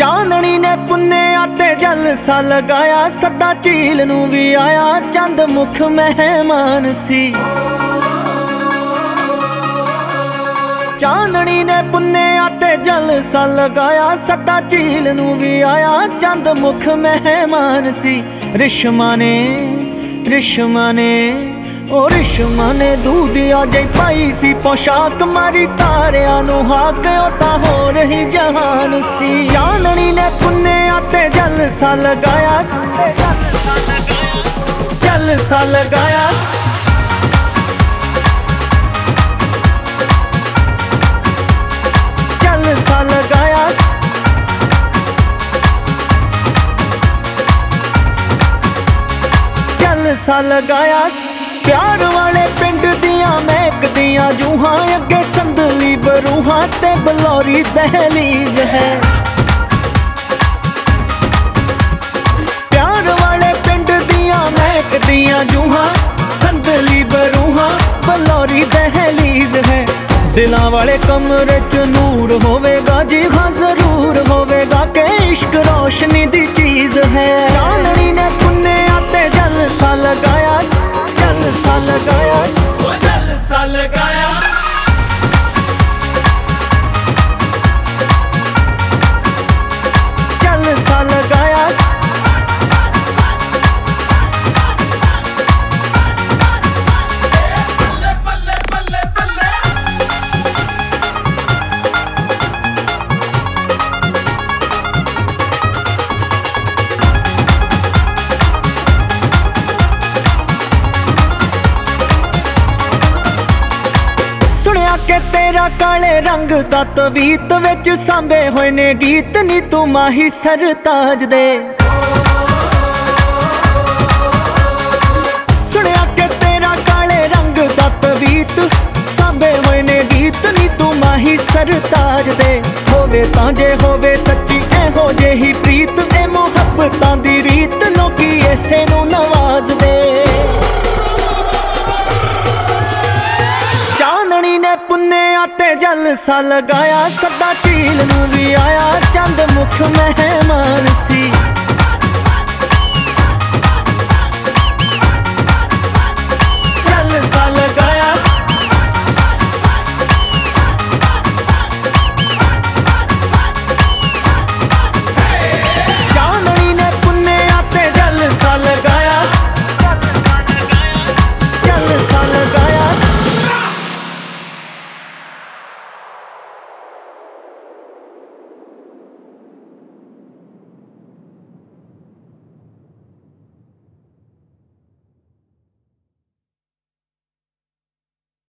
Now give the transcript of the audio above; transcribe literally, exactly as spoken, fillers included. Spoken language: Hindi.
चांदनी ने पुन्नेया ते जलसा लगाया, सदा झील नू भी आया, चंद मुख मेहमान सी। चांदनी ने पुन्नेया ते जलसा लगाया, सदा झील नू भी आया, चंद मुख मेहमान सी। रिश्मा ने रिश्मा ने ओ रिश्मा ने दूधिया जई पाई सी पोशाक, मारी तारिया नू हाक ओ तां हो रही जहान सी। चांदनी ने पुन्नेया ते जलसा लगाया, जलसा लगाया, जलसा लगाया, जलसा लगाया। प्यार वाले पिंड दियां महकदियां जूहां, अगे संदली बरूहां ते बलौरी दहलीज है। प्यार वाले पिंड दियां महकदियां जूहां, संदली बरूहां बलौरी दहलीज है। दिलां वाले कमरे च नूर होवेगा जी हाँ जरूर होवेगा, के इश्क रोशनी दी चीज है। चांदनी ने पुन्नेया ते जलसा लगाया, जलसा लगाया, जलसा लगाया, जलसा लगाया। के तेरा काले रंग दा तवीत विच सांभे होए ने गीत, नी तू माही सरताज दे। सुनिया के तेरा काले रंग दा तवीत सांभे होए ने गीत, नी तू माही सरताज दे। होवे तां जे होवे सच्ची एहो जेही प्रीत, ए मुहब्बतां दी रीत लोकी ऐसे नू नवाज दे। चांदनी ने पुन्नेया ते जलसा लगाया, सदा झील नू भी आया, चंद मुख मेहमान सी।